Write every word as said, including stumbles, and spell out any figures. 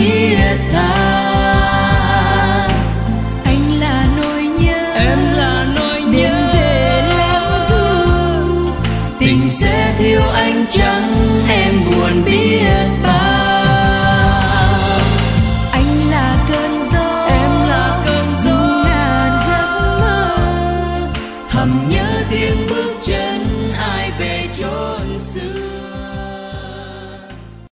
thiết tha. Anh là nỗi nhớ, Em là nỗi đêm nhớ, về lắng ru, tình sẽ thiếu anh chăng em buồn biết bao.